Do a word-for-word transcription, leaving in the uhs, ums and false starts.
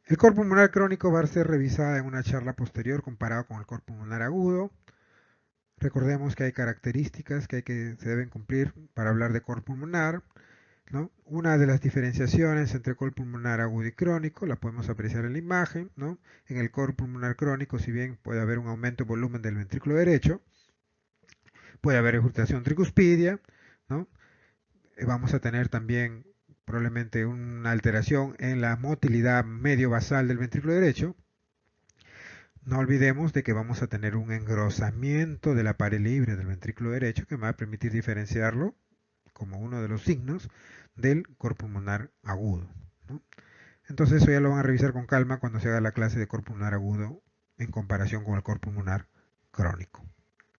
El cor pulmonar crónico va a ser revisada en una charla posterior comparado con el cor pulmonar agudo. Recordemos que hay características que, hay que se deben cumplir para hablar de cor pulmonar, ¿no? Una de las diferenciaciones entre cor pulmonar agudo y crónico la podemos apreciar en la imagen, ¿no? En el cor pulmonar crónico, si bien puede haber un aumento de volumen del ventrículo derecho, puede haber regurgitación tricuspidia, ¿no? Eh, Vamos a tener también probablemente una alteración en la motilidad medio basal del ventrículo derecho. No olvidemos de que vamos a tener un engrosamiento de la pared libre del ventrículo derecho que me va a permitir diferenciarlo como uno de los signos del cor pulmonar agudo, ¿no? Entonces eso ya lo van a revisar con calma cuando se haga la clase de cor pulmonar agudo en comparación con el cor pulmonar crónico.